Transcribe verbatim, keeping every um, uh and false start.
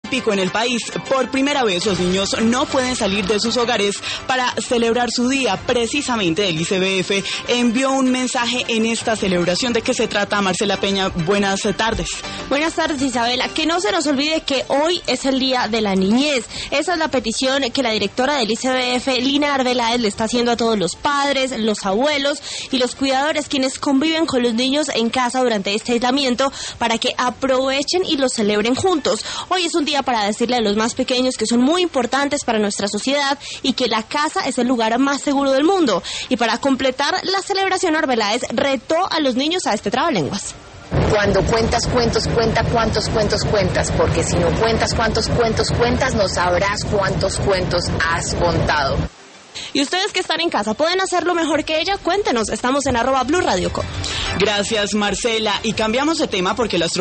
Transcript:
Pico en el país. Por primera vez los niños no pueden salir de sus hogares para celebrar su día. Precisamente el I C B F envió un mensaje en esta celebración. ¿De qué se trata, Marcela Peña? Buenas tardes. Buenas tardes, Isabela. Que no se nos olvide que hoy es el Día de la Niñez. Esa es la petición que la directora del I C B F, Lina Arbeláez, le está haciendo a todos los padres, los abuelos y los cuidadores quienes conviven con los niños en casa durante este aislamiento para que aprovechen y los celebren juntos. Hoy es un día para decirle a los más pequeños que son muy importantes para nuestra sociedad y que la casa es el lugar más seguro del mundo. Y para completar la celebración, Arbeláez retó a los niños a este trabalenguas. Cuando cuentas cuentos, cuenta cuántos cuentos cuentas, porque si no cuentas cuántos cuentos cuentas, no sabrás cuántos cuentos has contado. Y ustedes que están en casa, ¿pueden hacerlo mejor que ella? Cuéntenos, estamos en arroba Blue Radio Co. Gracias, Marcela. Y cambiamos de tema porque las